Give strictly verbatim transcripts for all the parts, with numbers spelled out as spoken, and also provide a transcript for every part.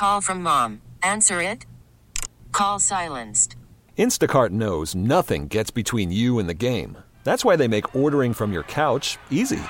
Call from mom. Answer it. Call silenced. Instacart knows nothing gets between you and the game. That's why they make ordering from your couch easy.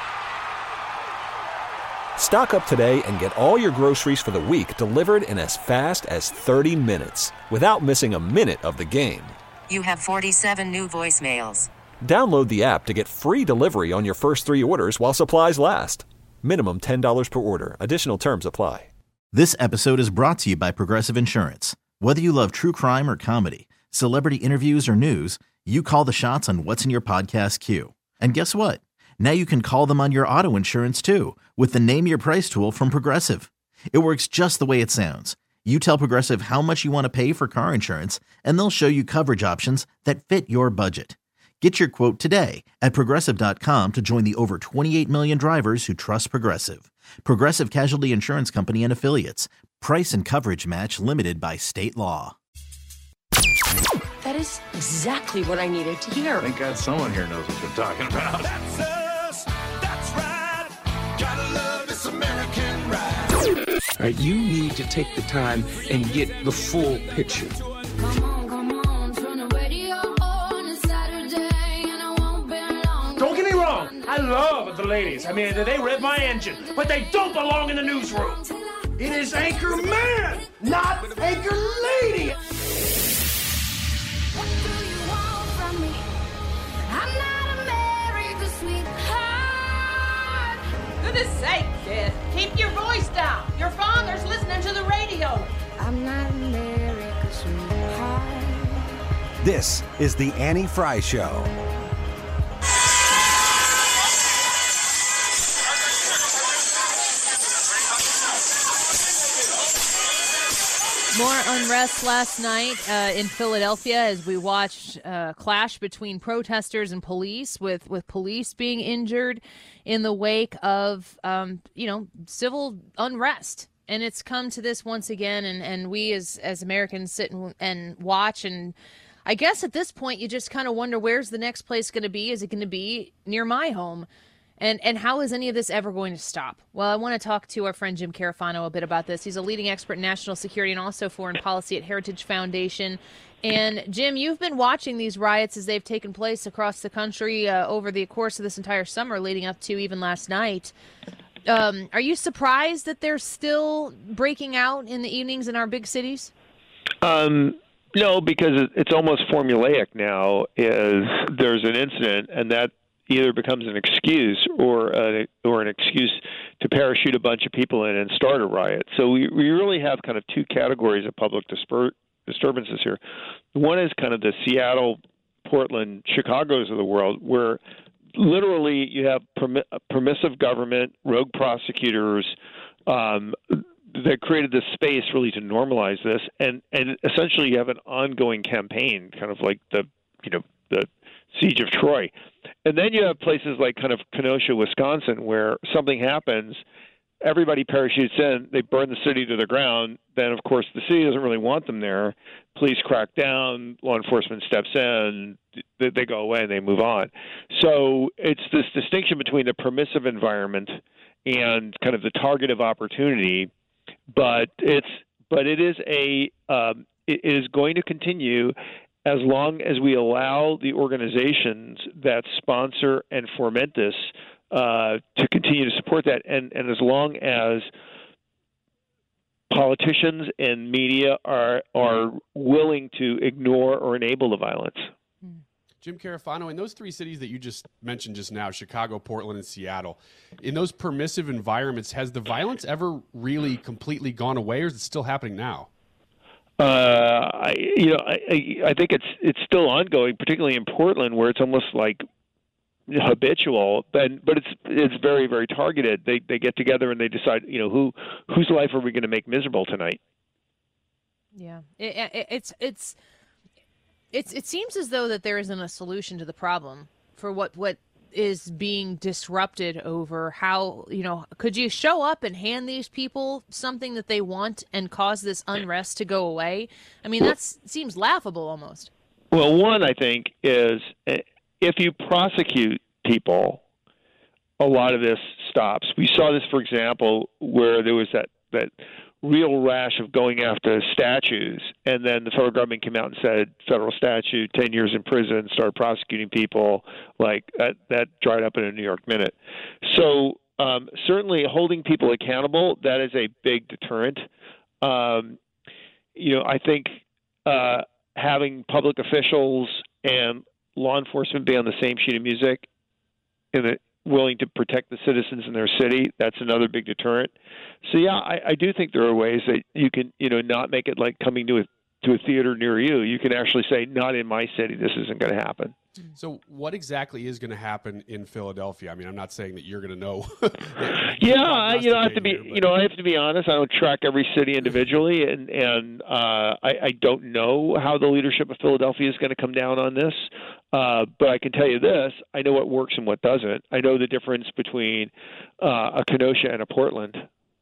Stock up today and get all your groceries for the week delivered in as fast as thirty minutes without missing a minute of the game. You have forty-seven new voicemails. Download the app to get free delivery on your first three orders while supplies last. Minimum ten dollars per order. Additional terms apply. This episode is brought to you by Progressive Insurance. Whether you love true crime or comedy, celebrity interviews or news, you call the shots on what's in your podcast queue. And guess what? Now you can call them on your auto insurance too with the Name Your Price tool from Progressive. It works just the way it sounds. You tell Progressive how much you want to pay for car insurance, and they'll show you coverage options that fit your budget. Get your quote today at Progressive dot com to join the over twenty-eight million drivers who trust Progressive. Progressive Casualty Insurance Company and Affiliates. Price and coverage match limited by state law. That is exactly what I needed to hear. Thank God someone here knows what they're talking about. That's us. That's right. Gotta love this American ride. All right, you need to take the time and get the full picture. Come on, come on, turn the radio on. It's Saturday and I won't be long. Don't get me wrong, I love the ladies. I mean, they rev my engine, but they don't belong in the newsroom. It is Anchor Man, not Anchor Lady. What do you want from me? I'm not America's sweetheart. Goodness sake, kid. Keep your voice down. Your father's listening to the radio. I'm not America's sweetheart. This is the Annie Fry Show. More unrest last night uh, in Philadelphia as we watched a uh, clash between protesters and police, with, with police being injured in the wake of, um, you know, civil unrest. And it's come to this once again, and, and we as, as Americans sit and, and watch. And I guess at this point, you just kind of wonder, where's the next place going to be? Is it going to be near my home? And and how is any of this ever going to stop? Well, I want to talk to our friend Jim Carafano a bit about this. He's a leading expert in national security and also foreign policy at Heritage Foundation. And Jim, you've been watching these riots as they've taken place across the country uh, over the course of this entire summer, leading up to even last night. Um, are you surprised that they're still breaking out in the evenings in our big cities? Um, no, because it's almost formulaic now. Is there's an incident, and that either becomes an excuse or a, or an excuse to parachute a bunch of people in and start a riot. So we, we really have kind of two categories of public disper- disturbances here. One is kind of the Seattle, Portland, Chicago's of the world, where literally you have permi- permissive government, rogue prosecutors, um, that created this space really to normalize this. And, and essentially you have an ongoing campaign, kind of like the, you know, the Siege of Troy. And then you have places like kind of Kenosha, Wisconsin, where something happens, everybody parachutes in, they burn the city to the ground. Then, of course, the city doesn't really want them there. Police crack down, law enforcement steps in, they, they go away and they move on. So it's this distinction between the permissive environment and kind of the target of opportunity. But it's but it is a um, it is going to continue as long as we allow the organizations that sponsor and foment this uh, to continue to support that, and, and as long as politicians and media are are willing to ignore or enable the violence. Jim Carafano, in those three cities that you just mentioned just now, Chicago, Portland, and Seattle, in those permissive environments, has the violence ever really completely gone away, or is it still happening now? Uh, I, you know, I, I think it's it's still ongoing, particularly in Portland, where it's almost like habitual. But but it's it's very very targeted. They they get together and they decide, you know, who whose life are we going to make miserable tonight? Yeah, it, it, it's it's it's it seems as though that there isn't a solution to the problem for what what is being disrupted over how, you know, could you show up and hand these people something that they want and cause this unrest to go away? I mean, that seems laughable almost. Well, one, I think, is if you prosecute people, a lot of this stops. We saw this, for example, where there was that, that real rash of going after statues, and then the federal government came out and said federal statute, ten years in prison, started prosecuting people, like that, that dried up in a New York minute. So um, certainly holding people accountable, that is a big deterrent. Um, you know, I think uh, having public officials and law enforcement be on the same sheet of music and the, willing to protect the citizens in their city, that's another big deterrent. So, yeah, I, I do think there are ways that you can, you know, not make it like coming to a, to a theater near you. You can actually say, not in my city, this isn't going to happen. So what exactly is going to happen in Philadelphia? I mean, I'm not saying that you're going to know. yeah, I, you know, I have to be, here, you know, I have to be honest. I don't track every city individually, and and uh, I, I don't know how the leadership of Philadelphia is going to come down on this. Uh, but I can tell you this: I know what works and what doesn't. I know the difference between uh, a Kenosha and a Portland.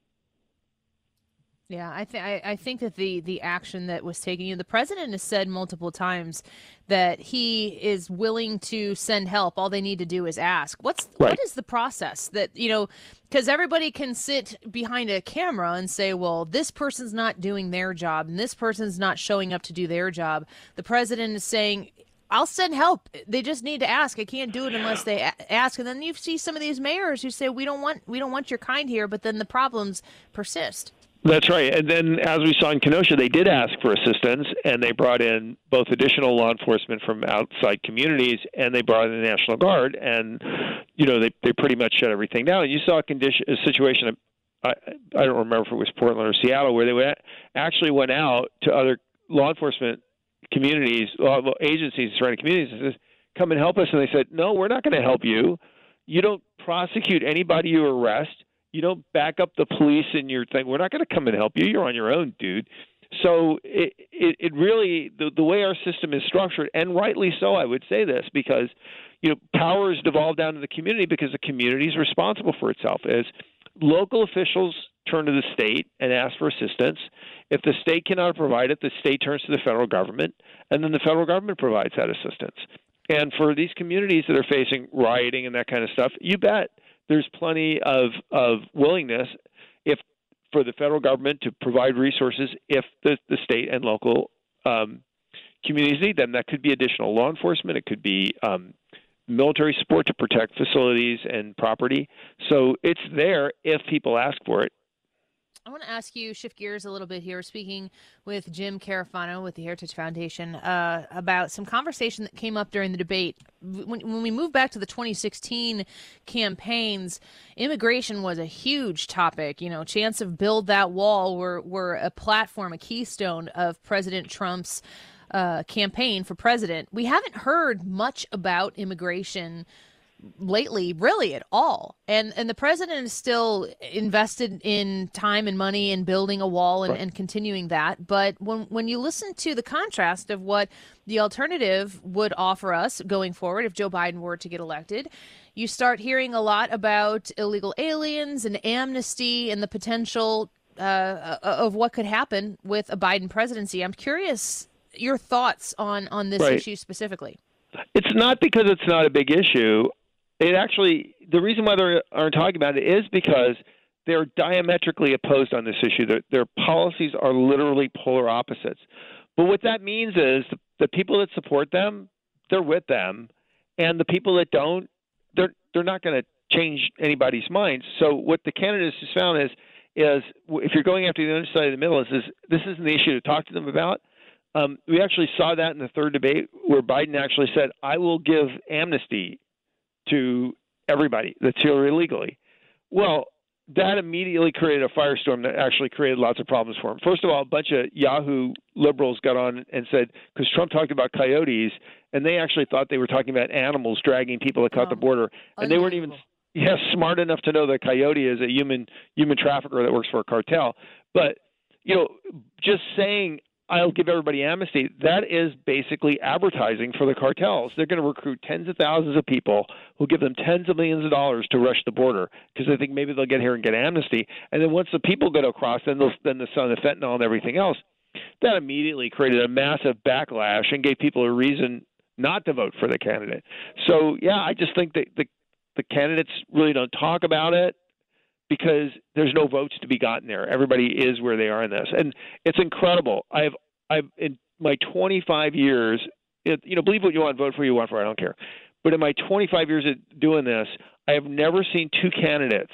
Yeah, I think I think that the the action that was taken, you know, the president has said multiple times that he is willing to send help. All they need to do is ask. What's right. What is the process that, you know, because everybody can sit behind a camera and say, well, this person's not doing their job and this person's not showing up to do their job. The president is saying, I'll send help. They just need to ask. I can't do it unless they a- ask. And then you see some of these mayors who say, we don't want we don't want your kind here, but then the problems persist. That's right. And then, as we saw in Kenosha, they did ask for assistance, and they brought in both additional law enforcement from outside communities, and they brought in the National Guard, and, you know, they, they pretty much shut everything down. And you saw a, condition, a situation, I, I don't remember if it was Portland or Seattle, where they went, actually went out to other law enforcement communities, law agencies, surrounding communities, and said, come and help us. And they said, no, we're not going to help you. You don't prosecute anybody you arrest. You don't back up the police in your thing. We're not going to come and help you. You're on your own, dude. So it it, it really, the, the way our system is structured, and rightly so, I would say this, because, you know, power is devolved down to the community because the community is responsible for itself. As local officials turn to the state and ask for assistance, if the state cannot provide it, the state turns to the federal government, and then the federal government provides that assistance. And for these communities that are facing rioting and that kind of stuff, you bet there's plenty of, of willingness if for the federal government to provide resources if the, the state and local um, communities need them. That could be additional law enforcement. It could be um, military support to protect facilities and property. So it's there if people ask for it. I want to ask you, shift gears a little bit here, speaking with Jim Carafano with the Heritage Foundation uh, about some conversation that came up during the debate. When, when we move back to the twenty sixteen campaigns, immigration was a huge topic. You know, chance of build that wall were, were a platform, a keystone of President Trump's uh, campaign for president. We haven't heard much about immigration lately, really at all. And and the president is still invested in time and money in building a wall and, right. and continuing that. But when when you listen to the contrast of what the alternative would offer us going forward if Joe Biden were to get elected, you start hearing a lot about illegal aliens and amnesty and the potential uh, of what could happen with a Biden presidency. I'm curious your thoughts on, on this right. issue specifically. It's not because it's not a big issue. It actually, the reason why they aren't talking about it is because they're diametrically opposed on this issue. Their, their policies are literally polar opposites. But what that means is the, the people that support them, they're with them, and the people that don't, they're they're not going to change anybody's minds. So what the candidates has found is is if you're going after the other side of the middle, is this, this isn't the issue to talk to them about. Um, we actually saw that in the third debate where Biden actually said, I will give amnesty to everybody that's here illegally. Well, that immediately created a firestorm that actually created lots of problems for him. First of all, a bunch of Yahoo liberals got on and said, because Trump talked about coyotes, and they actually thought they were talking about animals dragging people across oh, the border. And they weren't even yeah, smart enough to know that coyote is a human human trafficker that works for a cartel. But, you know, just saying, I'll give everybody amnesty, that is basically advertising for the cartels. They're going to recruit tens of thousands of people who give them tens of millions of dollars to rush the border because they think maybe they'll get here and get amnesty. And then once the people get across, then they'll then the son of fentanyl and everything else. That immediately created a massive backlash and gave people a reason not to vote for the candidate. So, yeah, I just think that the, the candidates really don't talk about it because there's no votes to be gotten there. Everybody is where they are in this, and it's incredible. I've I've in my twenty-five years, it, you know, believe what you want, vote for who you want for. I don't care. But in my twenty-five years of doing this, I have never seen two candidates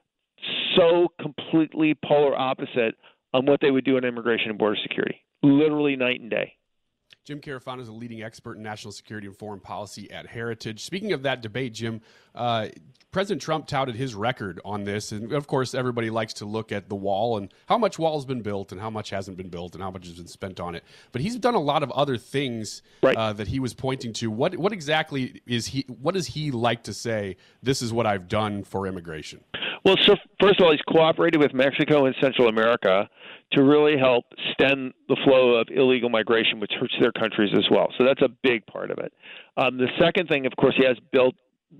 so completely polar opposite on what they would do in immigration and border security. Literally night and day. Jim Carafano is a leading expert in national security and foreign policy at Heritage. Speaking of that debate, Jim, uh, President Trump touted his record on this. And, of course, everybody likes to look at the wall and how much wall has been built and how much hasn't been built and how much has been spent on it. But he's done a lot of other things right. uh, that he was pointing to. What what exactly is he? What does he like to say, this is what I've done for immigration? Well, so first of all, he's cooperated with Mexico and Central America to really help stem the flow of illegal migration, which hurts their countries as well. So that's a big part of it. Um, the second thing, of course, he has built,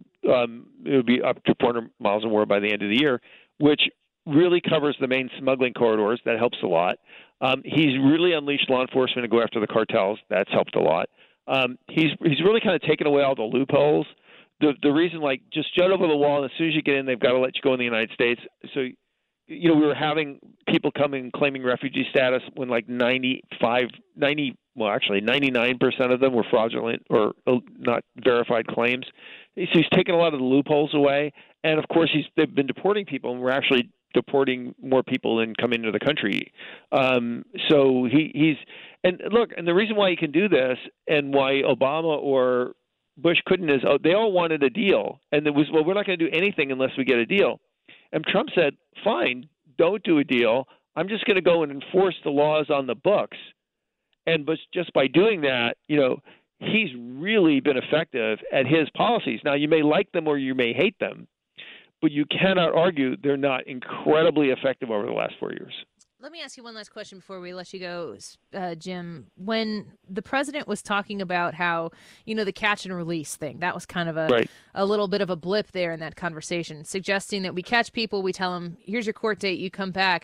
um, it would be up to four hundred miles an hour by the end of the year, which really covers the main smuggling corridors. That helps a lot. Um, he's really unleashed law enforcement to go after the cartels. That's helped a lot. Um, he's he's really kind of taken away all the loopholes. The the reason, like, just jut over the wall, and as soon as you get in, they've got to let you go in the United States. So, you know, we were having people coming claiming refugee status when like ninety-five, ninety, well, actually ninety-nine percent of them were fraudulent or not verified claims. So he's taken a lot of the loopholes away. And, of course, he's they've been deporting people, and we're actually deporting more people than come into the country. Um, so he, he's – and, look, and the reason why he can do this and why Obama or – Bush couldn't is oh, they all wanted a deal, and it was, well, we're not going to do anything unless we get a deal. And Trump said, fine, don't do a deal. I'm just going to go and enforce the laws on the books. And but just by doing that, you know, he's really been effective at his policies. Now, you may like them or you may hate them, but you cannot argue they're not incredibly effective over the last four years. Let me ask you one last question before we let you go, uh, Jim. When the president was talking about how, you know, the catch and release thing, that was kind of a right. a little bit of a blip there in that conversation, suggesting that we catch people, we tell them, here's your court date, you come back.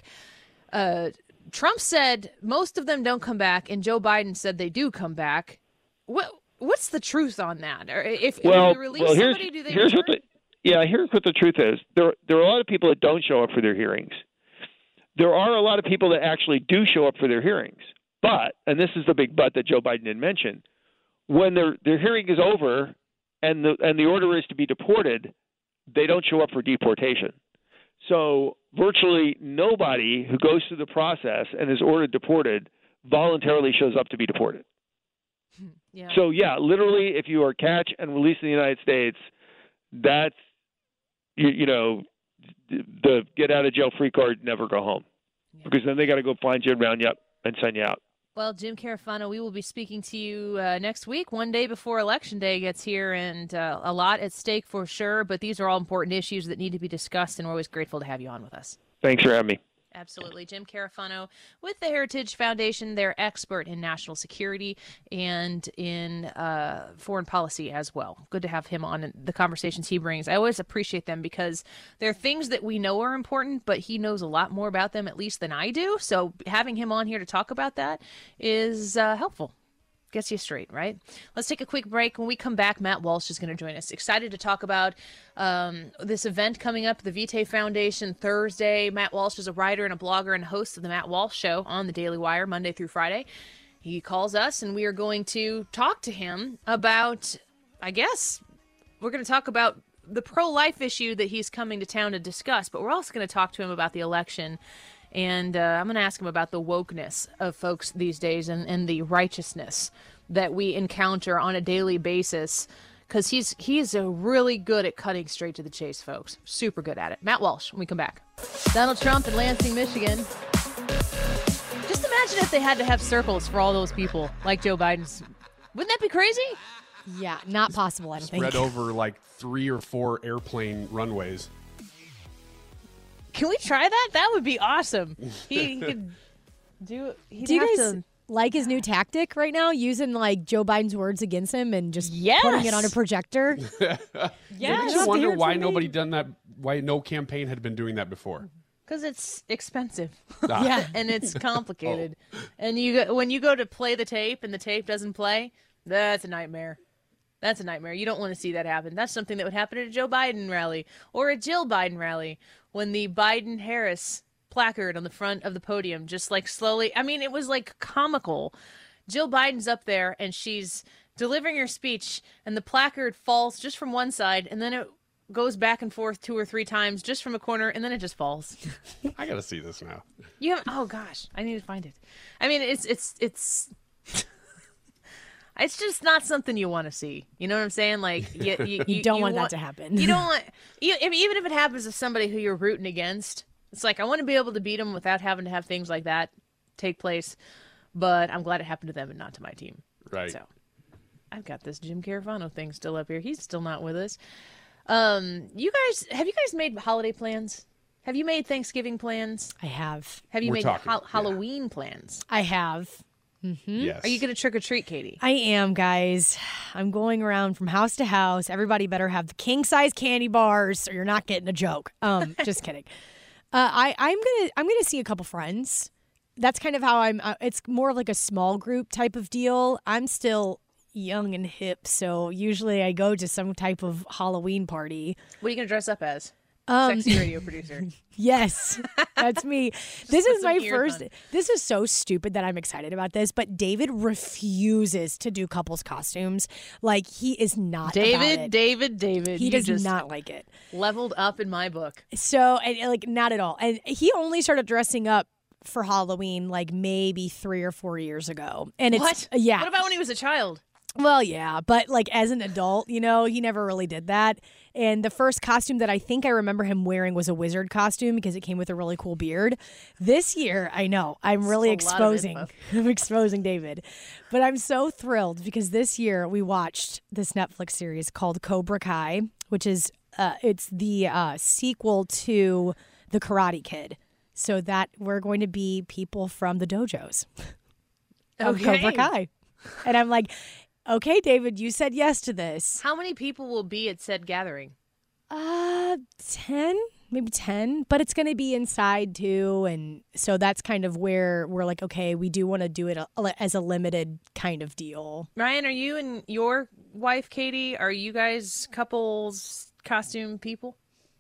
Uh, Trump said most of them don't come back, and Joe Biden said they do come back. What What's the truth on that? Or if, well, if we release well, here's, somebody, do they here's return? what the, Yeah, here's what the truth is. There, there are a lot of people that don't show up for their hearings. There are a lot of people that actually do show up for their hearings. But, and this is the big but that Joe Biden didn't mention, when their their hearing is over and the and the order is to be deported, they don't show up for deportation. So virtually nobody who goes through the process and is ordered deported voluntarily shows up to be deported. Yeah. So, yeah, literally, if you are catch and released in the United States, that's, you, you know, the get out of jail free card, never go home, yeah. Because then they got to go find you and round you up and send you out. Well, Jim Carafano, we will be speaking to you uh, next week, one day before Election Day gets here, and uh, a lot at stake for sure. But these are all important issues that need to be discussed, and we're always grateful to have you on with us. Thanks for having me. Absolutely. Jim Carafano with the Heritage Foundation. They're expert in national security and in uh, foreign policy as well. Good to have him on and the conversations he brings. I always appreciate them because they're things that we know are important, but he knows a lot more about them at least than I do. So having him on here to talk about that is uh, helpful. Gets you straight, right? Let's take a quick break. When we come back, Matt Walsh is going to join us. Excited to talk about um, this event coming up, the Vitae Foundation, Thursday. Matt Walsh is a writer and a blogger and host of the Matt Walsh Show on the Daily Wire, Monday through Friday. He calls us, and we are going to talk to him about, I guess, we're going to talk about the pro-life issue that he's coming to town to discuss, but we're also going to talk to him about the election. And uh, I'm going to ask him about the wokeness of folks these days and, and the righteousness that we encounter on a daily basis, because he's he's a really good at cutting straight to the chase, folks. Super good at it. Matt Walsh, when we come back. Donald Trump in Lansing, Michigan. Just imagine if they had to have circles for all those people like Joe Biden's. Wouldn't that be crazy? Yeah, not possible, I don't think. Spread over like three or four airplane runways. Can we try that? That would be awesome. He, he could do. He'd do you have guys to... like his new tactic right now, using like Joe Biden's words against him and just yes! putting it on a projector? Yeah, I just wonder why nobody done that. Why no campaign had been doing that before? Because it's expensive. Ah. Yeah, and it's complicated. oh. And you go, when you go to play the tape and the tape doesn't play, that's a nightmare. That's a nightmare. You don't want to see that happen. That's something that would happen at a Joe Biden rally or a Jill Biden rally when the Biden-Harris placard on the front of the podium just like slowly, I mean, it was like comical. Jill Biden's up there and she's delivering her speech and the placard falls just from one side and then it goes back and forth two or three times just from a corner and then it just falls. I got to see this now. You have, oh gosh, I need to find it. I mean, it's, it's, it's, it's just not something you want to see. You know what I'm saying? Like you, you, you, you don't you want, want that to happen. You don't want, you, I mean, even if it happens to somebody who you're rooting against, it's like, I want to be able to beat them without having to have things like that take place. But I'm glad it happened to them and not to my team. Right. So I've got this Jim Carafano thing still up here. He's still not with us. Um, you guys, have you guys made holiday plans? Have you made Thanksgiving plans? I have. Have you We're made talking, ha- yeah. Halloween plans? I have. Mm-hmm. Yes. Are you going to trick or treat, Katie? I am, guys. I'm going around from house to house. Everybody better have the king size candy bars, or you're not getting a joke. Um, just kidding. Uh, I I'm gonna I'm gonna see a couple friends. That's kind of how I'm. Uh, it's more of like a small group type of deal. I'm still young and hip, so usually I go to some type of Halloween party. What are you going to dress up as? Um, Sexy radio producer. Yes, that's me. This put is some my ears first. on. This is so stupid that I'm excited about this, but David refuses to do couples costumes. Like he is not. about David, it. David, David. He you does just not like it. leveled up in my book. So, and, and, like, not at all. And he only started dressing up for Halloween like maybe three or four years ago. And it's What? yeah. What about when he was a child? Well, yeah, but like as an adult, you know, he never really did that. And the first costume that I think I remember him wearing was a wizard costume because it came with a really cool beard. This year, I know, I'm really That's a lot of exposing. info. I'm exposing David. But I'm so thrilled because this year we watched this Netflix series called Cobra Kai, which is uh, it's the uh, sequel to The Karate Kid. So that we're going to be people from the dojos of Okay. Cobra Kai. And I'm like, okay, David, you said yes to this. How many people will be at said gathering? Uh, ten, maybe ten, but it's going to be inside too. And so that's kind of where we're like, okay, we do want to do it a, as a limited kind of deal. Ryan, are you and your wife, Katie, are you guys couples costume people?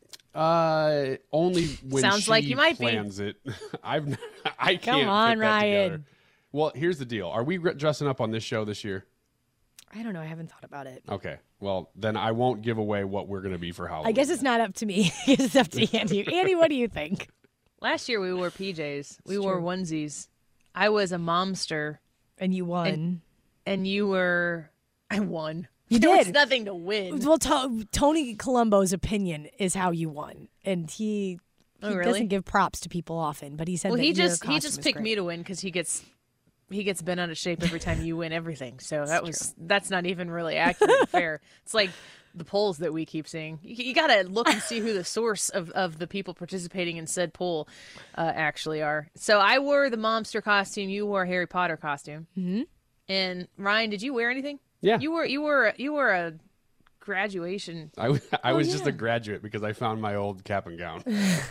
Uh, only when Sounds she like you might be. plans it. I've I Come can't on, put that Ryan. together. Well, here's the deal. Are we re- dressing up on this show this year? I don't know. I haven't thought about it. Okay. Well, then I won't give away what we're going to be for Halloween. I guess it's not up to me. It's up to Andy. Andy, what do you think? Last year we wore P Js. We It's wore true. onesies. I was a momster. And you won. And, and you were... I won. You there was did. nothing to win. Well, to- Tony Colombo's opinion is how you won, and he, he Oh, really? doesn't give props to people often. But he said Well, that he your just he costume just is picked great. me to win because he gets he gets bent out of shape every time you win everything. So that was that's not even really accurate and fair. It's like the polls that we keep seeing. You, you got to look and see who the source of, of the people participating in said poll uh, actually are. So I wore the Momster costume. You wore a Harry Potter costume. Mm-hmm. And Ryan, did you wear anything? Yeah. You were you were you were a graduation, I, w- I Oh, was just yeah. a graduate because I found my old cap and gown.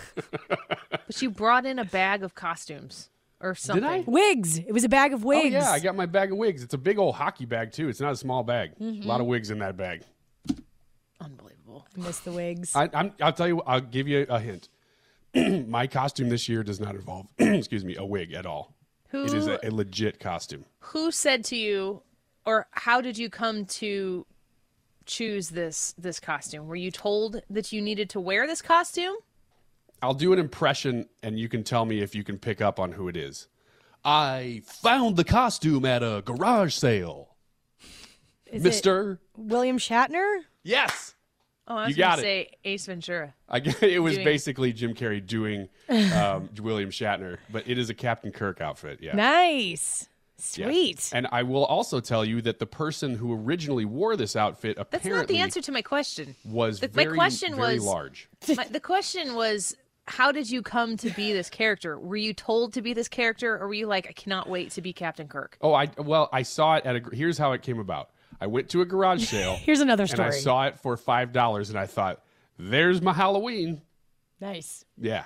but you brought in a bag of costumes or something. I? Wigs. It was a bag of wigs. Oh, yeah. I got my bag of wigs. It's a big old hockey bag, too. It's not a small bag. Mhm. A lot of wigs in that bag. Unbelievable. I miss the wigs. I, I'm, I'll tell you, I'll give you a hint. My costume this year does not involve, excuse me, a wig at all. Who- It is a, a legit costume. Who said to you, or how did you come to choose this this costume? Were you told that you needed to wear this costume? I'll do an impression, and you can tell me if you can pick up on who it is. I found the costume at a garage sale. Is Mister it William Shatner? Yes. Oh, I was You got going to it. say Ace Ventura. I guess it was Doing- basically Jim Carrey doing um, William Shatner, but it is a Captain Kirk outfit. Yeah. Nice. Yeah. Sweet. And I will also tell you that the person who originally wore this outfit That's apparently not the answer to my question. was The- very, my question very was, large. My, the question was, how did you come to be this character? Were you told to be this character, or were you like, I cannot wait to be Captain Kirk? Oh, I well, I saw it at a. Here's how it came about. I went to a garage sale. Here's another And I story. saw it for five dollars, and I thought, "There's my Halloween." Nice. Yeah.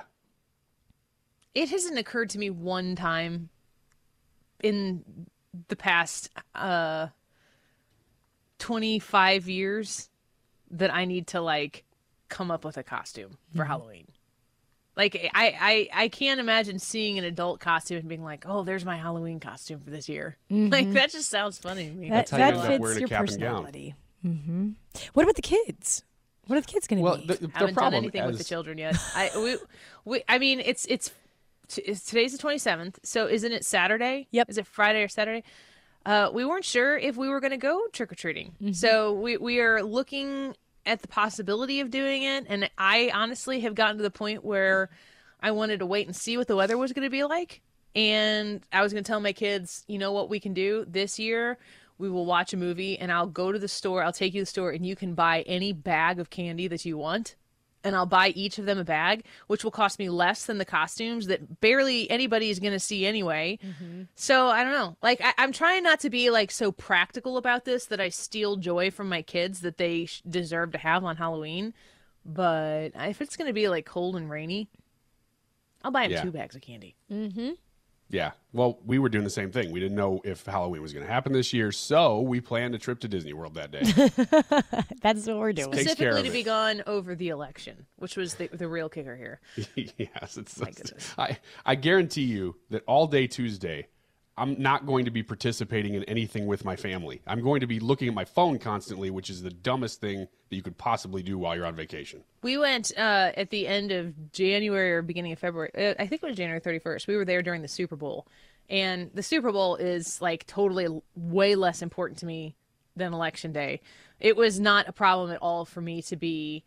It hasn't occurred to me one time in the past uh, twenty-five years that I need to like come up with a costume for Mhm. Halloween. Like I, I, I can't imagine seeing an adult costume and being like, oh, there's my Halloween costume for this year. Mhm. Like that just sounds funny to me. That, That's how you that end up fits wearing a your cap and gown. personality. Mm-hmm. What about the kids? What are the kids going to Well, be? the, the Haven't done problem anything with the as- children yet. I we, we I mean it's it's, t- it's today's the twenty-seventh, so isn't it Saturday? Yep. Is it Friday or Saturday? Uh, we weren't sure if we were going to go trick or treating, so we we are looking at the possibility of doing it. And I honestly have gotten to the point where I wanted to wait and see what the weather was going to be like, and I was going to tell my kids, you know what we can do this year. We will watch a movie, and I'll go to the store. I'll take you to the store, and you can buy any bag of candy that you want. And I'll buy each of them a bag, which will cost me less than the costumes that barely anybody is going to see anyway. So I don't know. Like I, I'm trying not to be like so practical about this that I steal joy from my kids that they sh- deserve to have on Halloween. But if it's going to be like cold and rainy, I'll buy them Yeah. two bags of candy. Mm-hmm. Yeah. Well, we were doing the same thing. We didn't know if Halloween was going to happen this year, so we planned a trip to Disney World that day. That's what we're doing. Takes care Specifically of to it. be gone over the election, which was the, the real kicker here. Yes, it's. I I guarantee you that all day Tuesday, I'm not going to be participating in anything with my family. I'm going to be looking at my phone constantly, which is the dumbest thing that you could possibly do while you're on vacation. We went uh, at the end of January or beginning of February. Uh, I think it was January thirty-first. We were there during the Super Bowl. And the Super Bowl is like totally l- way less important to me than Election Day. It was not a problem at all for me to be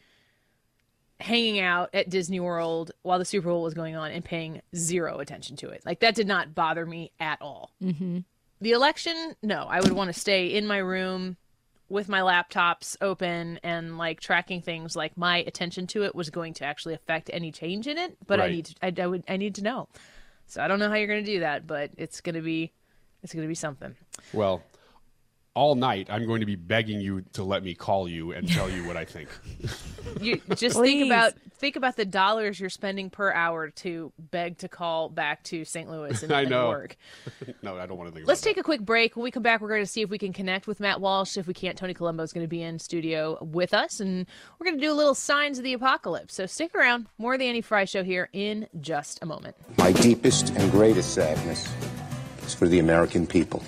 hanging out at Disney World while the Super Bowl was going on and paying zero attention to it. Like that did not bother me at all. Mm-hmm. The election, no, I would want to stay in my room with my laptops open and like tracking things. Like my attention to it was going to actually affect any change in it, but I Right. need to, I, I would I need to know. So I don't know how you're going to do that, but it's going to be it's going to be something. Well, all night I'm going to be begging you to let me call you and tell you what I think. You just Please. think about think about the dollars you're spending per hour to beg to call back to Saint Louis and, I and know. work. No, I don't want to think. Let's about take a quick break. When we come back, we're going to see if we can connect with Matt Walsh. If we can't, Tony Colombo is going to be in studio with us, and we're going to do a little signs of the apocalypse. So stick around. More of the Annie Fry Show here in just a moment. My deepest and greatest sadness is for the American people.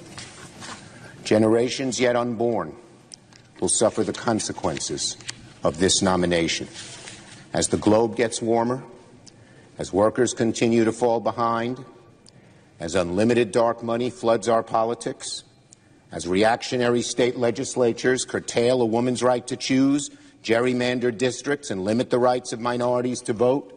Generations yet unborn will suffer the consequences of this nomination. As the globe gets warmer, as workers continue to fall behind, as unlimited dark money floods our politics, as reactionary state legislatures curtail a woman's right to choose, gerrymander districts, and limit the rights of minorities to vote,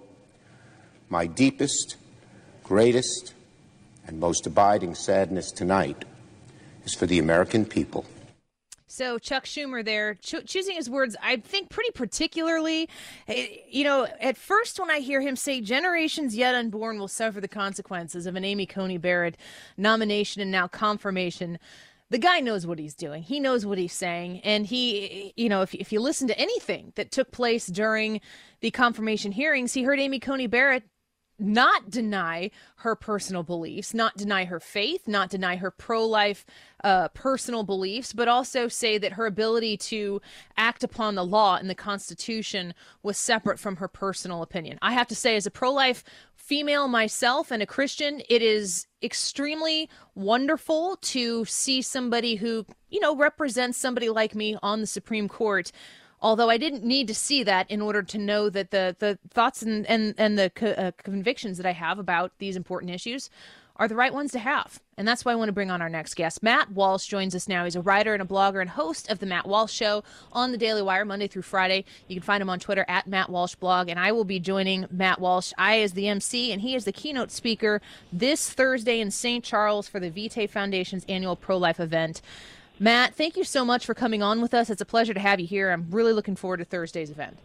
my deepest, greatest, and most abiding sadness tonight is for the American people. So Chuck Schumer there, cho- choosing his words, I think pretty particularly. Eh, You know, at first when I hear him say generations yet unborn will suffer the consequences of an Amy Coney Barrett nomination and now confirmation, the guy knows what he's doing. He knows what he's saying. And he, you know, if, if you listen to anything that took place during the confirmation hearings, he heard Amy Coney Barrett not deny her personal beliefs, not deny her faith, not deny her pro-life uh, personal beliefs, but also say that her ability to act upon the law and the Constitution was separate from her personal opinion. I have to say, as a pro-life female myself and a Christian, it is extremely wonderful to see somebody who, you know, represents somebody like me on the Supreme Court. Although I didn't need to see that in order to know that the, the thoughts and, and, and the co- uh, convictions that I have about these important issues are the right ones to have. And that's why I want to bring on our next guest. Matt Walsh joins us now. He's a writer and a blogger and host of The Matt Walsh Show on the Daily Wire Monday through Friday. You can find him on Twitter at Matt Walsh Blog. And I will be joining Matt Walsh. I is the M C, and he is the keynote speaker this Thursday in Saint Charles for the Vitae Foundation's annual pro-life event. Matt, thank you so much for coming on with us. It's a pleasure to have you here. I'm really looking forward to Thursday's event.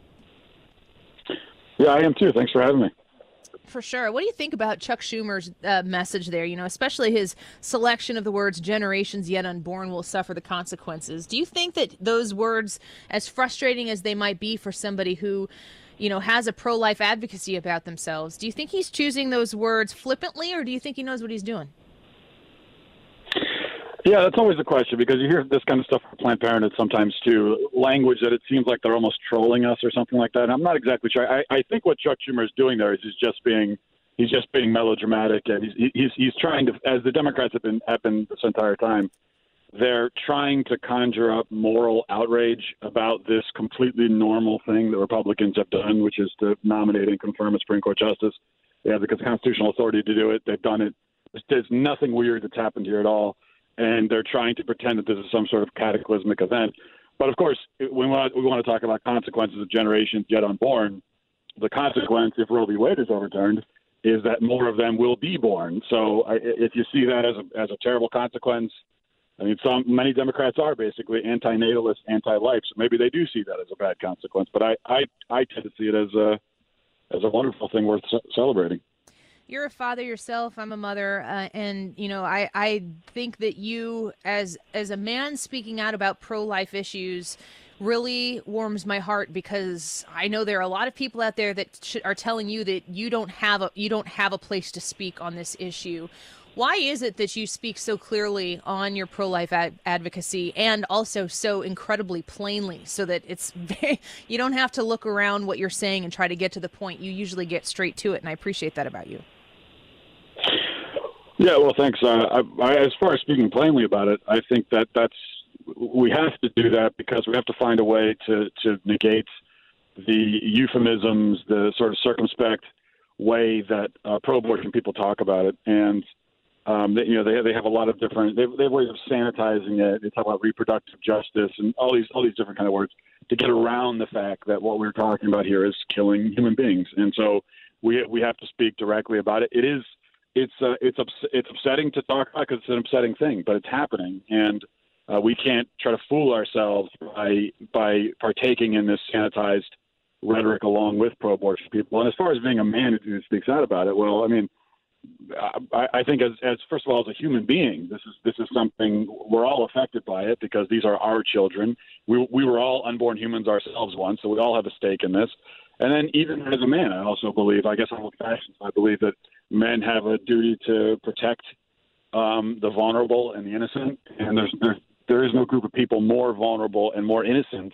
Yeah, I am too. Thanks for having me. For sure. What do you think about Chuck Schumer's uh, message there? You know, especially his selection of the words "generations yet unborn will suffer the consequences." Do you think that those words, as frustrating as they might be for somebody who, you know, has a pro-life advocacy about themselves, do you think he's choosing those words flippantly, or do you think he knows what he's doing? Yeah, that's always a question because you hear this kind of stuff from Planned Parenthood sometimes too, language that it seems like they're almost trolling us or something like that. And I'm not exactly sure. I, I think what Chuck Schumer is doing there is he's just being he's just being melodramatic, and he's he's he's trying to, as the Democrats have been have been this entire time, they're trying to conjure up moral outrage about this completely normal thing that Republicans have done, which is to nominate and confirm a Supreme Court justice. They have the constitutional authority to do it. They've done it. There's nothing weird that's happened here at all. And they're trying to pretend that this is some sort of cataclysmic event. But, of course, we want, we want to talk about consequences of generations yet unborn. The consequence, if Roe v. Wade is overturned, is that more of them will be born. So I, if you see that as a, as a terrible consequence, I mean, some many Democrats are basically anti-natalist, anti-life. So maybe they do see that as a bad consequence. But I, I, I tend to see it as a, as a wonderful thing worth ce- celebrating. You're a father yourself. I'm a mother, uh, and you know, I, I think that you, as as a man speaking out about pro-life issues, really warms my heart because I know there are a lot of people out there that sh- are telling you that you don't have a you don't have a place to speak on this issue. Why is it that you speak so clearly on your pro-life ad- advocacy and also so incredibly plainly, so that it's very, you don't have to look around what you're saying and try to get to the point? You usually get straight to it, and I appreciate that about you. Yeah, well, thanks. Uh, I, I, as far as speaking plainly about it, I think that that's we have to do that because we have to find a way to, to negate the euphemisms, the sort of circumspect way that uh, pro-abortion people talk about it. And, um, they, you know, they, they have a lot of different, they, they have ways of sanitizing it. They talk about reproductive justice and all these, all these different kind of words to get around the fact that what we're talking about here is killing human beings. And so we, we have to speak directly about it. It is, It's uh, it's ups- it's upsetting to talk about because it's an upsetting thing, but it's happening, and uh, we can't try to fool ourselves by by partaking in this sanitized rhetoric along with pro-abortion people. And as far as being a man who speaks out about it, well, I mean, I, I think as, as first of all, as a human being, this is this is something we're all affected by it because these are our children. We we were all unborn humans ourselves once, so we all have a stake in this. And then even as a man, I also believe, I guess I'm old-fashioned, I believe that men have a duty to protect um, the vulnerable and the innocent. And there's, there, there is no group of people more vulnerable and more innocent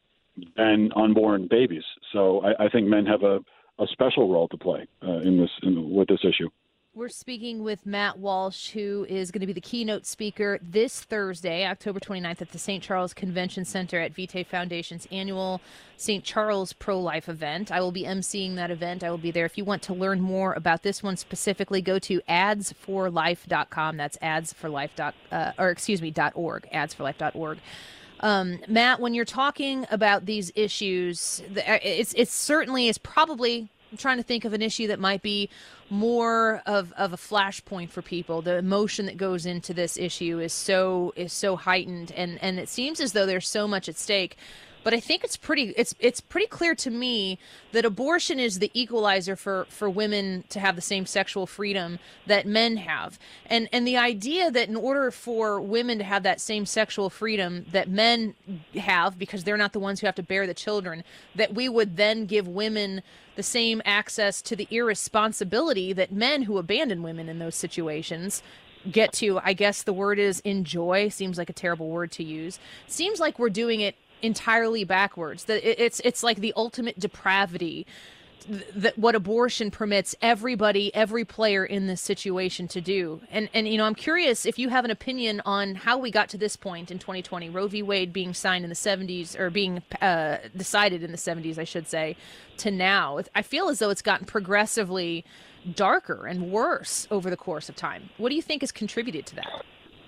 than unborn babies. So I, I think men have a, a special role to play uh, in this in, with this issue. We're speaking with Matt Walsh, who is going to be the keynote speaker this Thursday, October twenty-ninth, at the Saint Charles Convention Center at Vitae Foundation's annual Saint Charles Pro-Life event. I will be emceeing that event. I will be there. If you want to learn more about this one specifically, go to ads for life dot com. That's ads for life. Uh, or excuse me, dot org, ads for life dot org. Um, Matt, when you're talking about these issues, it's it's certainly it's probably. I'm trying to think of an issue that might be more of, of a flashpoint for people. The emotion that goes into this issue is so is so heightened, and, and it seems as though there's so much at stake. But I think it's pretty it's it's pretty clear to me that abortion is the equalizer for, for women to have the same sexual freedom that men have. And and the idea that in order for women to have that same sexual freedom that men have, because they're not the ones who have to bear the children, that we would then give women the same access to the irresponsibility that men who abandon women in those situations get to, I guess the word is enjoy, seems like a terrible word to use. Seems like we're doing it entirely backwards. That it's it's like the ultimate depravity that what abortion permits everybody, every player in this situation to do. And and you know, I'm curious if you have an opinion on how we got to this point in twenty twenty, Roe v. Wade being signed in the seventies, or being uh, decided in the seventies, I should say, to now. I feel as though it's gotten progressively darker and worse over the course of time. What do you think has contributed to that?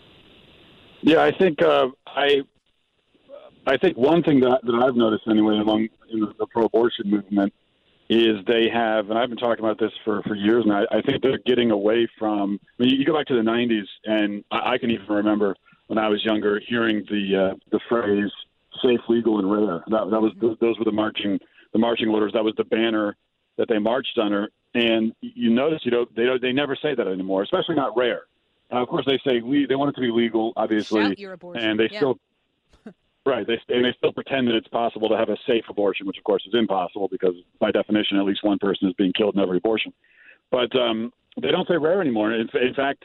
Yeah, I think uh, I. I think one thing that, that I've noticed anyway among in the, the pro-abortion movement is they have, and I've been talking about this for, for years now, I think they're getting away from, I mean, you go back to the nineties, and I, I can even remember when I was younger hearing the uh, the phrase safe, legal, and rare. That, that was those were the marching the marching orders. That was the banner that they marched under. And you notice, you know, they don't, they never say that anymore, especially not rare. Uh, of course, they say we, they want it to be legal, obviously, shout your abortion. And they yeah. still. Right. They, and they still pretend that it's possible to have a safe abortion, which, of course, is impossible because, by definition, at least one person is being killed in every abortion. But um, they don't say rare anymore. In, in fact,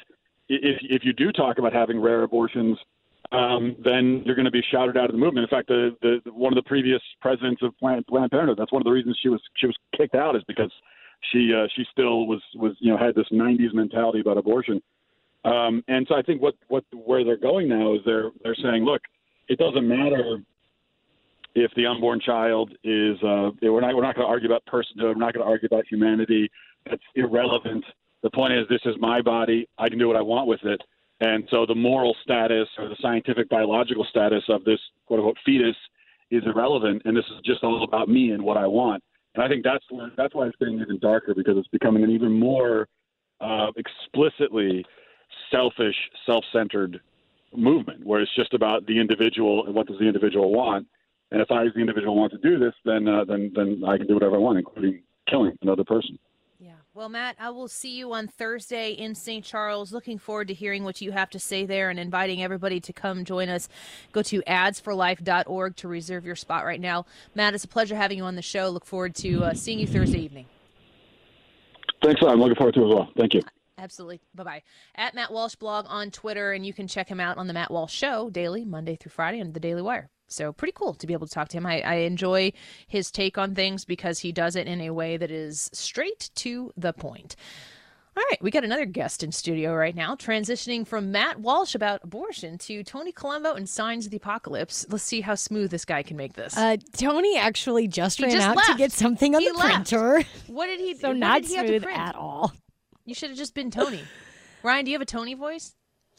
if if you do talk about having rare abortions, um, then you're going to be shouted out of the movement. In fact, the, the one of the previous presidents of Planned, Planned Parenthood, that's one of the reasons she was she was kicked out, is because she uh, she still was was you know had this nineties mentality about abortion. Um, and so I think what what where they're going now is they're they're saying, look, it doesn't matter if the unborn child is uh, we're not we're not going to argue about personhood, we're not going to argue about humanity. That's irrelevant. The point is, this is my body. I can do what I want with it. And so the moral status or the scientific biological status of this quote unquote fetus is irrelevant, and this is just all about me and what I want. And I think that's where, that's why it's getting even darker, because it's becoming an even more uh, explicitly selfish, self-centered movement, where it's just about the individual and what does the individual want. And if I, as the individual, want to do this, then uh, then then I can do whatever I want, including killing another person. Well, Matt, I will see you on Thursday in Saint Charles. Looking forward to hearing what you have to say there and inviting everybody to come join us. Go to ads for life dot org to reserve your spot right now. Matt, it's a pleasure having you on the show. Look forward to uh, seeing you Thursday evening. Thanks, I'm looking forward to it as well. Thank you. Absolutely. Bye-bye. At Matt Walsh Blog on Twitter, and you can check him out on the Matt Walsh Show daily, Monday through Friday, on the Daily Wire. So pretty cool to be able to talk to him. I, I enjoy his take on things because he does it in a way that is straight to the point. All right, we got another guest in studio right now, transitioning from Matt Walsh about abortion to Tony Colombo and Signs of the Apocalypse. Let's see how smooth this guy can make this. Uh, Tony actually just He ran just out left. to get something on He the left. printer. What did he? So what not did he have to smooth print? at all. You should have just been Tony. Ryan, do you have a Tony voice?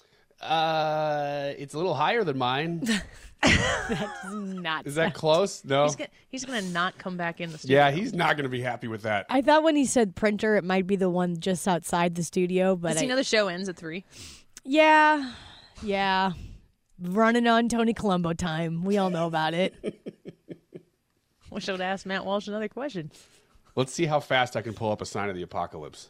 Uh, it's a little higher than mine. That's not. Is that close? No. He's gonna, he's gonna not come back in the studio. Yeah, he's not going to be happy with that. I thought when he said printer, it might be the one just outside the studio, but Does I, he know the show ends at three? yeah, yeah, running on Tony Colombo time. We all know about it. Wish I would ask Matt Walsh another question. Let's see how fast I can pull up a Sign of the Apocalypse.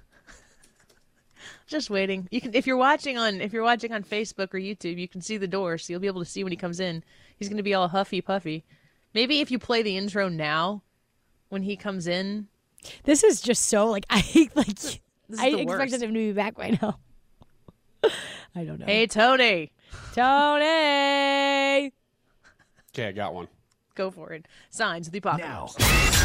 Just waiting. You can, if you're watching on, if you're watching on Facebook or YouTube, you can see the door, so you'll be able to see when he comes in. He's going to be all huffy puffy. Maybe if you play the intro now, when he comes in. This is just so like I like. This is I the expected worst. him to be back by now. I don't know. Hey, Tony. Tony. Okay, I got one. Go for it. Signs of the Apocalypse.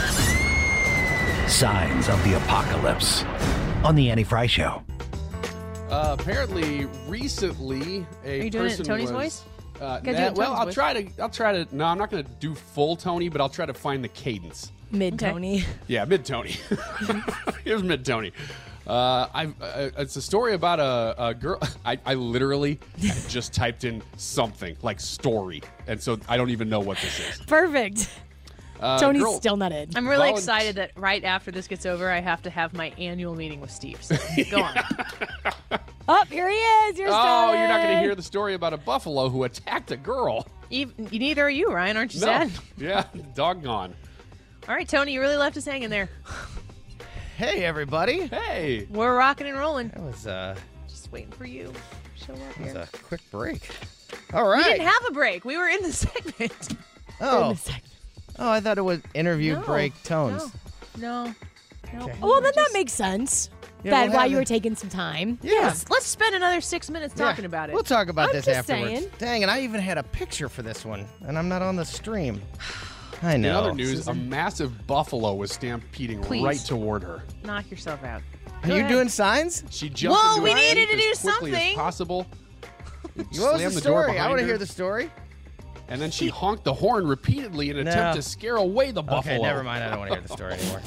Signs of the Apocalypse on the Annie Fry Show. Uh, apparently, recently, a Are you doing it in person Tony's was, voice? Uh, Gotta do it nah, in well, Tony's I'll voice. try to. I'll try to. No, I'm not going to do full Tony, but I'll try to find the cadence. Mid Tony. Yeah, mid Tony. Here's mid Tony. Uh, I. Uh, it's a story about a, a girl. I, I literally just typed in something like story, and so I don't even know what this is. Perfect. Uh, Tony's girl- still not in. I'm really Volunt- excited that right after this gets over, I have to have my annual meeting with Steve. So go on. Oh, here he is. Here's Oh, Tony. you're not going to hear the story about a buffalo who attacked a girl. Even, neither are you, Ryan. Aren't you No. sad? Yeah, doggone. All right, Tony, you really left us hanging there. Hey, everybody. Hey. We're rocking and rolling. That was, uh, Just waiting for you. to Show up that was here. a quick break. All right. We didn't have a break. We were in the segment. Oh. Oh, I thought it was interview No, break tones. No. No. No. Okay. Well, then that makes sense. Yeah, that we'll while have you were it. taking some time. Yeah. Let's, let's spend another six minutes Yeah, talking about it. We'll talk about I'm this just afterwards. saying. Dang, and I even had a picture for this one, and I'm not on the stream. I In know. other news, a massive buffalo was stampeding Please. right toward her. Knock yourself out. Are Go you ahead. doing signs? She jumped Whoa, into we her needed seat to do as quickly something. as possible. What was Slammed the the door story? I behind want to her. hear the story. And then she honked the horn repeatedly in an No. attempt to scare away the buffalo. Okay, never mind. I don't want to hear the story anymore.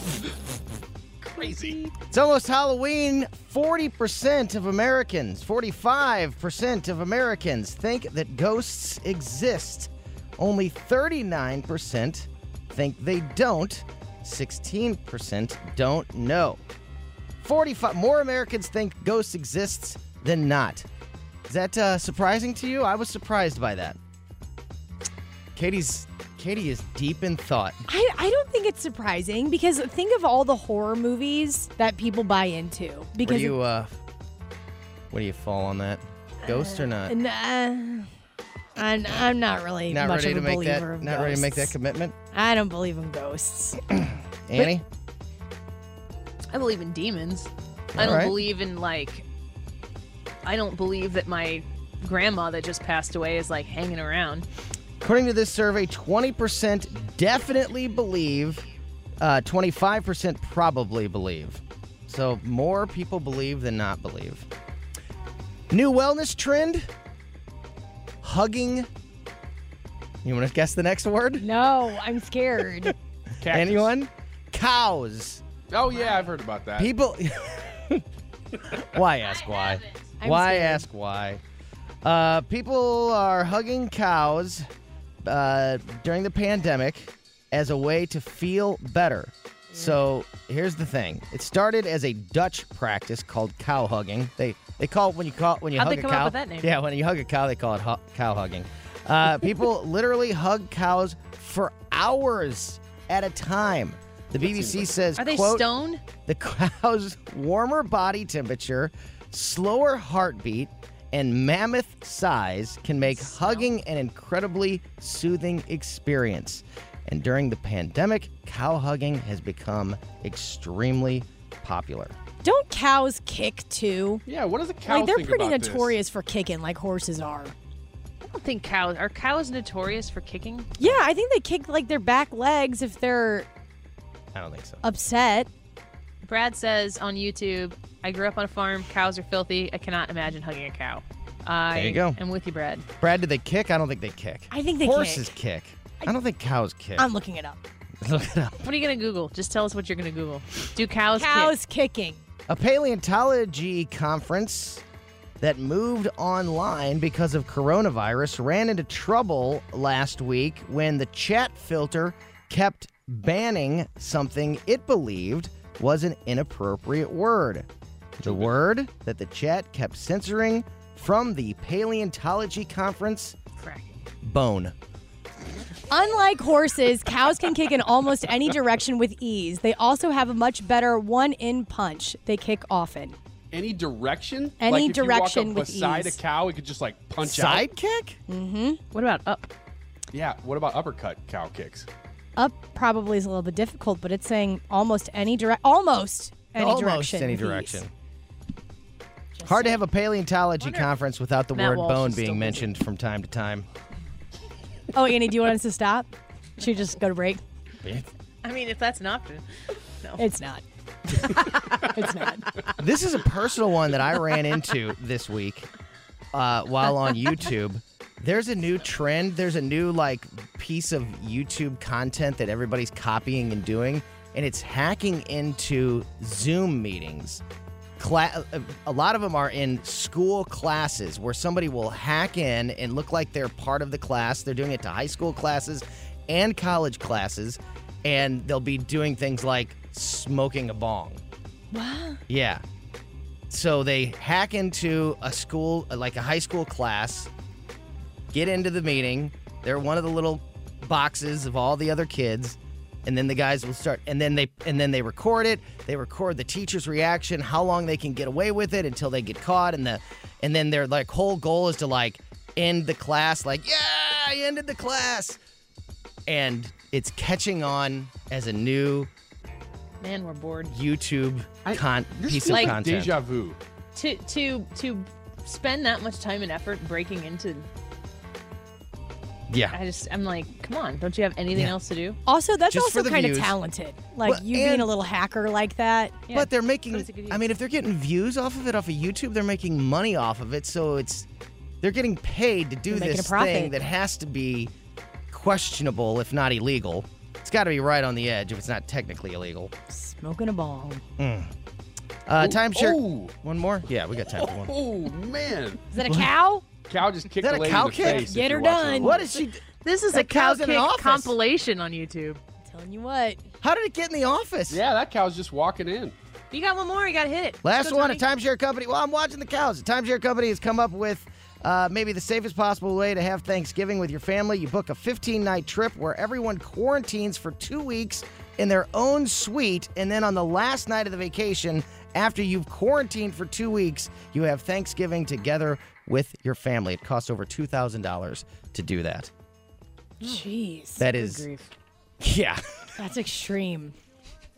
Crazy. It's almost Halloween. forty percent of Americans, forty-five percent of Americans think that ghosts exist. Only thirty-nine percent think they don't. sixteen percent don't know. forty-five more Americans think ghosts exist than not. Is that uh, surprising to you? I was surprised by that. Katie's Katie is deep in thought. I, I don't think it's surprising because think of all the horror movies that people buy into. Where Because do you uh, where do you fall on that? Ghost or not? And, uh, I'm, I'm not really Not much ready of a to make believer that. of Not ready to make that ghosts. commitment. I don't believe in ghosts. Annie. I believe in demons. I All don't right. believe in like I don't believe that my grandma that just passed away is like hanging around. According to this survey, twenty percent definitely believe, uh, twenty-five percent probably believe. So more people believe than not believe. New wellness trend, hugging. You want to guess the next word? No, I'm scared. Cactus. Anyone? Cows. Oh, yeah, I've heard about that. People. Why ask why? I'm Why scared. ask why? Uh, people are hugging cows uh, during the pandemic as a way to feel better. So here's the thing: it started as a Dutch practice called cow hugging. They they call it when you call when you How'd hug they a come cow. up with that name? Yeah, when you hug a cow, they call it hu- cow hugging. Uh, people literally hug cows for hours at a time. The B B C says, Are they quote, stoned? the cow's warmer body temperature, slower heartbeat, and mammoth size can make hugging an incredibly soothing experience. And during the pandemic, cow hugging has become extremely popular. Don't cows kick too? Yeah, what does a cow Like they're think pretty about this? notorious for kicking, like horses are. I don't think cows are cows notorious for kicking. Yeah, I think they kick like their back legs if they're I don't think so. upset. Brad says on YouTube, I grew up on a farm. Cows are filthy. I cannot imagine hugging a cow. I There you go. am with you, Brad. Brad, do they kick? I don't think they kick. I think they Horses kick. kick. I don't think cows kick. I'm looking it up. Look it up. What are you going to Google? Just tell us what you're going to Google. Do cows, Cows kick? kicking. A paleontology conference that moved online because of coronavirus ran into trouble last week when the chat filter kept banning something it believed was an inappropriate word. The word that the chat kept censoring from the paleontology conference, bone. Unlike horses, cows can kick in almost any direction with ease. They also have a much better one-in punch. They kick often. Any direction? Any like if direction you walk up with beside ease. a cow, it could just like punch Side out. kick? Mm-hmm. What about up? Yeah. What about uppercut cow kicks? Up probably is a little bit difficult, but it's saying almost any direct, almost any Almost direction. any with direction. ease. Hard to have a paleontology conference without the Matt word Walsh bone is still being busy. mentioned from time to time. Oh, Annie, do you want us to stop? Should we just go to break? I mean, if that's an option. No. It's not. It's not. This is a personal one that I ran into this week uh, while on YouTube. There's a new trend. There's a new like piece of YouTube content that everybody's copying and doing, and it's hacking into Zoom meetings. Cla- a lot of them are in school classes where somebody will hack in and look like they're part of the class. They're doing it to high school classes and college classes, and they'll be doing things like smoking a bong. Wow. Yeah. So they hack into a school, like a high school class, get into the meeting. They're one of the little boxes of all the other kids, and then the guys will start, and then they and then they record it. They record the teacher's reaction, how long they can get away with it until they get caught, and the and then their like whole goal is to like end the class, like yeah, I ended the class, and it's catching on as a new Man, we're bored. YouTube con- This piece feels of like content. deja vu. To to to spend that much time and effort breaking into. Yeah. I just I'm like, come on, don't you have anything Yeah. else to do? Also, that's Just for also the kind of views. talented. Like Well, you being and- a little hacker like that. Yeah. But they're But making, it's a good I mean, if they're getting views off of it off of YouTube, they're making money off of it. So it's, they're getting paid to do They're making this a profit. thing that has to be questionable, if not illegal. It's got to be right on the edge if it's not technically illegal. Smoking a bong. Mm. Uh, timeshare. Oh, One more? Yeah, we got time for one. oh man. Is that a cow? Cow just kicked that the a lady cow in the kick? face. if Get you're her watching done. the What movie. is she? This is That a cow cow's in kick an office. compilation on YouTube. Telling you what. How did it get in the office? Yeah, that cow's just walking in. You got one more. You got to hit it. Last Let's go, one, a Tony. timeshare company. Well, I'm watching the cows. A timeshare company has come up with uh, maybe the safest possible way to have Thanksgiving with your family. You book a fifteen-night trip where everyone quarantines for two weeks in their own suite, and then on the last night of the vacation, after you've quarantined for two weeks, you have Thanksgiving together with your family. It costs over two thousand dollars to do that. Jeez. That Good is, grief. yeah. That's extreme.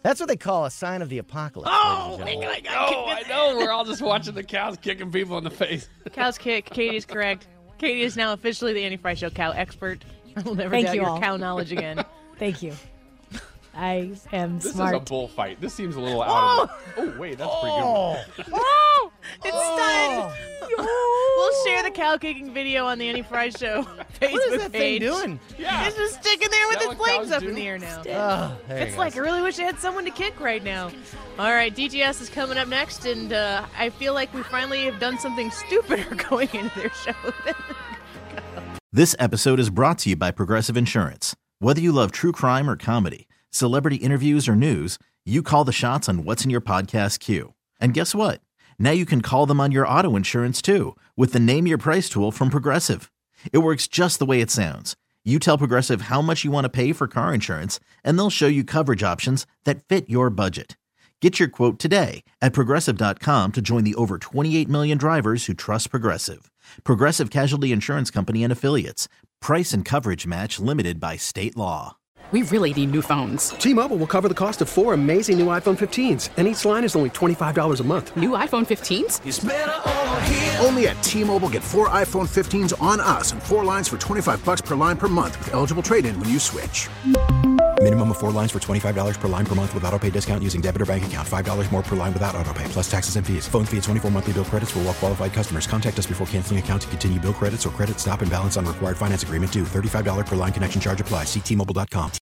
That's what they call a sign of the apocalypse. Oh, ladies and gentlemen. no, I know. We're all just watching the cows kicking people in the face. Cows kick. Katie's correct. Katie is now officially the Annie Fry Show cow expert. I will never Thank doubt you your all. cow knowledge again. Thank you. I am This smart. is a bullfight. This seems a little out of the... Oh, wait, that's pretty good. Oh, it's done. We'll share the cow kicking video on the Annie Fry Show Facebook What is that page. thing doing? Yeah. It's just sticking there with Is that its what legs cows up do? in the air now. Oh, there It's you like I go. really wish I had someone to kick right now. All right, D G S is coming up next, and uh, I feel like we finally have done something stupider going into their show. This episode is brought to you by Progressive Insurance. Whether you love true crime or comedy, celebrity interviews or news, you call the shots on what's in your podcast queue. And guess what? Now you can call them on your auto insurance too with the Name Your Price tool from Progressive. It works just the way it sounds. You tell Progressive how much you want to pay for car insurance, and they'll show you coverage options that fit your budget. Get your quote today at Progressive dot com to join the over twenty-eight million drivers who trust Progressive. Progressive Casualty Insurance Company and Affiliates. Price and coverage match limited by state law. We really need new phones. T-Mobile will cover the cost of four amazing new iPhone fifteens, and each line is only twenty-five dollars a month. New iPhone fifteens? It's better over here. Only at T-Mobile, get four iPhone fifteens on us and four lines for twenty-five bucks per line per month with eligible trade-in when you switch. Minimum of four lines for twenty-five dollars per line per month with auto pay discount using debit or bank account. five dollars more per line without auto pay, plus taxes and fees. Phone fee at twenty-four monthly bill credits for well-qualified customers. Contact us before canceling account to continue bill credits or credit stop and balance on required finance agreement due. thirty-five dollars per line connection charge applies. See T Mobile dot com.